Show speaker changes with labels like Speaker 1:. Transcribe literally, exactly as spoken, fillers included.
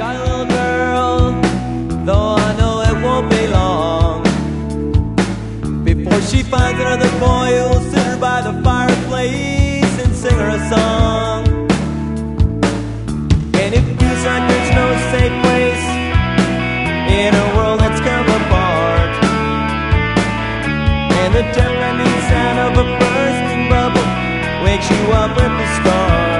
Speaker 1: got a little girl, though I know it won't be long before she finds another boy who'll sit her by the fireplace and sing her a song. And it feels like there's no safe place in a world that's come apart, and the never-ending sound of a bursting bubble wakes you up at the start.